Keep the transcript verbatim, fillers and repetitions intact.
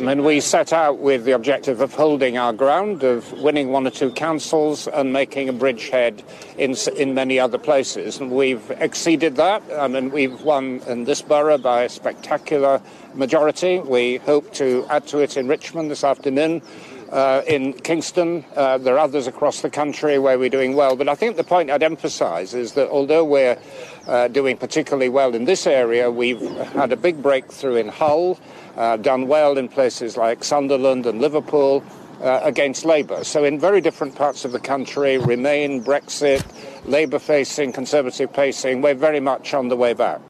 mean, we set out with the objective of holding our ground, of winning one or two councils and making a bridgehead in in many other places. And we've exceeded that. I mean, we've won in this borough by a spectacular majority. We hope to add to it in Richmond this afternoon. Uh, in Kingston, uh, there are others across the country where we're doing well. But I think the point I'd emphasise is that although we're uh, doing particularly well in this area, we've had a big breakthrough in Hull, uh, done well in places like Sunderland and Liverpool uh, against Labour. So in very different parts of the country, Remain, Brexit, Labour facing, Conservative facing, we're very much on the way back.